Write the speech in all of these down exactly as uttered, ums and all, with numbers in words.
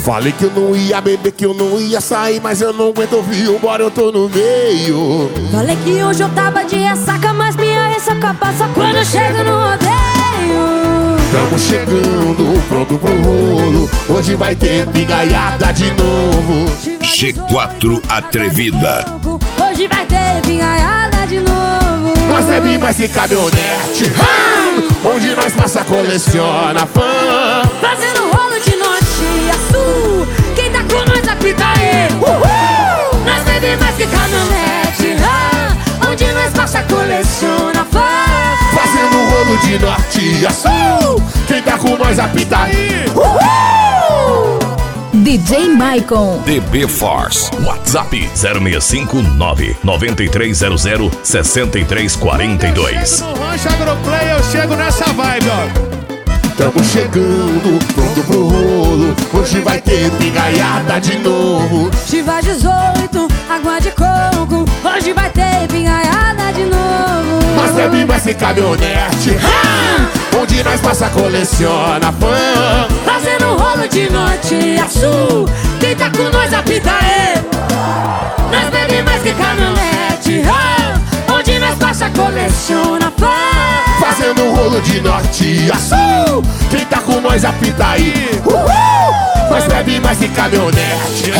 Falei que eu não ia beber, que eu não ia sair, mas eu não aguento ouvir, embora eu tô no meio. Falei que hoje eu tava de ressaca, mas minha ressaca passa quando eu chego no rodeio. Tamo chegando, pronto pro rolo, hoje vai ter pingaiada de novo. G quatro Atrevida. Hoje vai ter pingaiada de novo. Nós bebe mais que caminhonete, onde nós passa, coleciona fã. Fazendo rolo de norte a sul, quem tá com nós apita aí. Uhul! Nós bebe mais que caminhonete, onde nós passa, coleciona fã. Fazendo rolo de norte a sul, quem tá com nós apita aí. Uhul! D J Maicon. D B Force. WhatsApp zero seis cinco nove nove três zero zero seis três quatro dois. No Rancho Agroplay eu chego nessa vibe, ó. Tamo chegando, pronto pro rolo, hoje vai ter pingaiada de novo. Chiva dezoito, água de coco, hoje vai ter pingaiada de novo. Nós bebe mais que caminhonete, onde nós passa, coleciona fã. Fazendo rolo de norte a sul, quem tá com nós apita aí. Nós bebe mais que caminhonete, onde nós passa, coleciona fã. Fazendo rolo de norte a sul, quem tá com nós apita aí. Uhul! Nós bebe mais que caminhonete.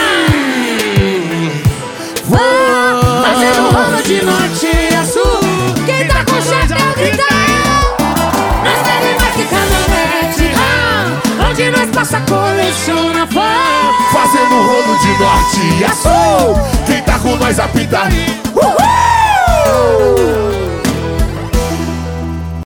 Vamos fazendo rolo de norte a sul, quem tá com chapéu grita eu. Nós bebe mais que caminhonete, onde nós passa, coleciona fã. Fazendo rolo de norte a sul, quem tá com nós apita aí. Uhul!